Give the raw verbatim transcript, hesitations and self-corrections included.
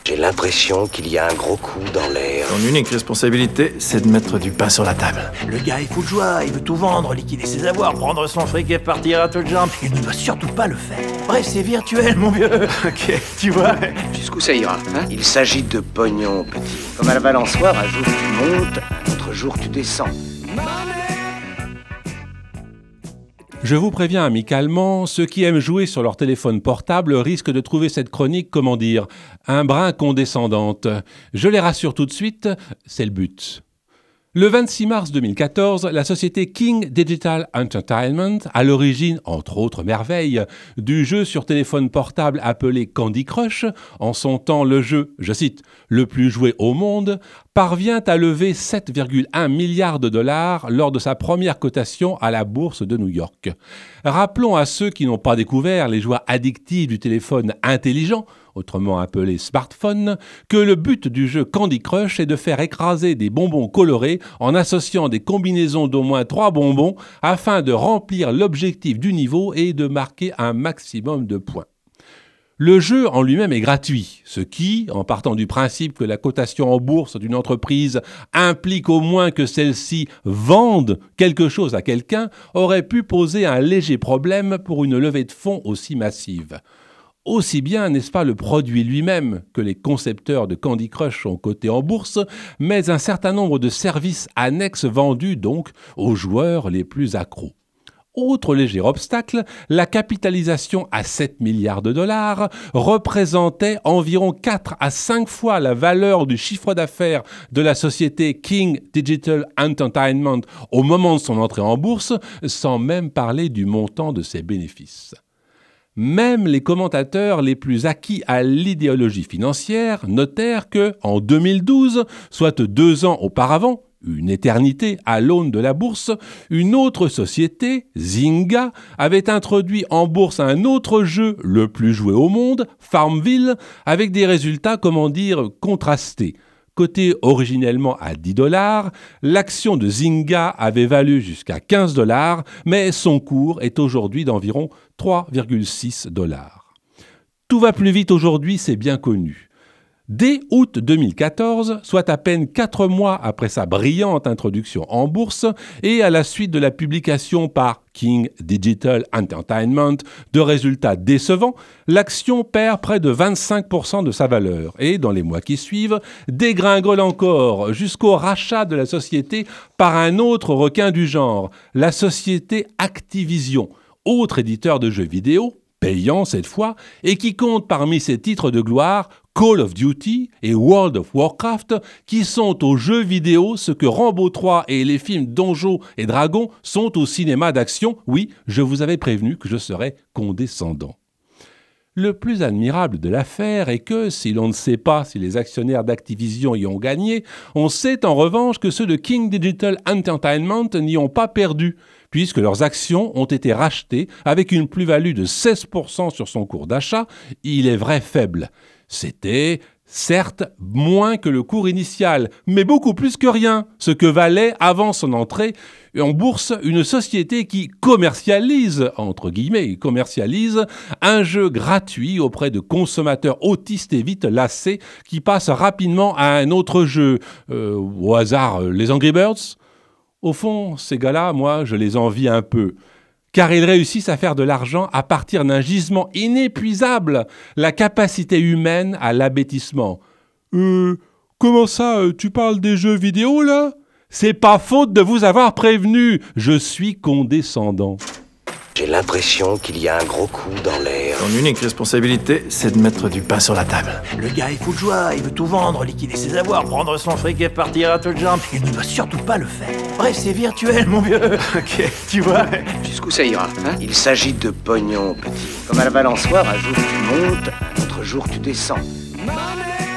J'ai l'impression qu'il y a un gros coup dans l'air. Ton unique responsabilité, c'est de mettre du pain sur la table. Le gars est fou de joie, il veut tout vendre, liquider ses avoirs, prendre son fric et partir à toutes jambes. Il ne doit surtout pas le faire. Bref, c'est virtuel, mon vieux. Ok, tu vois. Jusqu'où ça ira, hein? Il s'agit de pognon, petit. Comme à la balançoire, un jour tu montes, un autre jour tu descends. Je vous préviens amicalement, ceux qui aiment jouer sur leur téléphone portable risquent de trouver cette chronique, comment dire, un brin condescendante. Je les rassure tout de suite, c'est le but. Le vingt-six mars deux mille quatorze, la société King Digital Entertainment, à l'origine, entre autres merveilles, du jeu sur téléphone portable appelé Candy Crush, en son temps le jeu, je cite, le plus joué au monde, parvient à lever sept virgule un milliards de dollars lors de sa première cotation à la bourse de New York. Rappelons à ceux qui n'ont pas découvert les joies addictives du téléphone intelligent, autrement appelé smartphone, que le but du jeu Candy Crush est de faire écraser des bonbons colorés en associant des combinaisons d'au moins trois bonbons afin de remplir l'objectif du niveau et de marquer un maximum de points. Le jeu en lui-même est gratuit, ce qui, en partant du principe que la cotation en bourse d'une entreprise implique au moins que celle-ci vende quelque chose à quelqu'un, aurait pu poser un léger problème pour une levée de fonds aussi massive. Aussi bien, n'est-ce pas, le produit lui-même que les concepteurs de Candy Crush sont cotés en bourse, mais un certain nombre de services annexes vendus donc aux joueurs les plus accros. Autre léger obstacle, la capitalisation à sept milliards de dollars représentait environ quatre à cinq fois la valeur du chiffre d'affaires de la société King Digital Entertainment au moment de son entrée en bourse, sans même parler du montant de ses bénéfices. Même les commentateurs les plus acquis à l'idéologie financière notèrent que, en deux mille douze, soit deux ans auparavant, une éternité à l'aune de la bourse, une autre société, Zynga, avait introduit en bourse un autre jeu le plus joué au monde, Farmville, avec des résultats, comment dire, contrastés. Cotée originellement à dix dollars, l'action de Zynga avait valu jusqu'à quinze dollars, mais son cours est aujourd'hui d'environ trois virgule six dollars. Tout va plus vite aujourd'hui, c'est bien connu. Dès août deux mille quatorze, soit à peine quatre mois après sa brillante introduction en bourse et à la suite de la publication par King Digital Entertainment de résultats décevants, l'action perd près de vingt-cinq pour cent de sa valeur et, dans les mois qui suivent, dégringole encore jusqu'au rachat de la société par un autre requin du genre, la société Activision, autre éditeur de jeux vidéo, payant cette fois, et qui compte parmi ses titres de gloire Call of Duty et World of Warcraft, qui sont aux jeux vidéo ce que Rambo trois et les films Donjons et Dragons sont au cinéma d'action. Oui, je vous avais prévenu que je serais condescendant. Le plus admirable de l'affaire est que, si l'on ne sait pas si les actionnaires d'Activision y ont gagné, on sait en revanche que ceux de King Digital Entertainment n'y ont pas perdu, puisque leurs actions ont été rachetées avec une plus-value de seize pour cent sur son cours d'achat, il est vrai faible. C'était, certes, moins que le cours initial, mais beaucoup plus que rien, ce que valait, avant son entrée en bourse, une société qui commercialise, entre guillemets, commercialise un jeu gratuit auprès de consommateurs autistes et vite lassés qui passent rapidement à un autre jeu, euh, au hasard, les Angry Birds. Au fond, ces gars-là, moi, je les envie un peu. Car ils réussissent à faire de l'argent à partir d'un gisement inépuisable, la capacité humaine à l'abêtissement. Euh, comment ça, tu parles des jeux vidéo, là ? C'est pas faute de vous avoir prévenu, je suis condescendant. J'ai l'impression qu'il y a un gros coup dans l'air. Ton unique responsabilité, c'est de mettre du pain sur la table. Le gars est fou de joie, il veut tout vendre, liquider ses avoirs, prendre son fric et partir à toutes jambes. Il ne doit surtout pas le faire. Bref, c'est virtuel, mon vieux. Ok, tu vois. Jusqu'où ça ira, hein? Il s'agit de pognon, petit. Comme à la balançoire, un jour tu montes, un autre jour tu descends. Money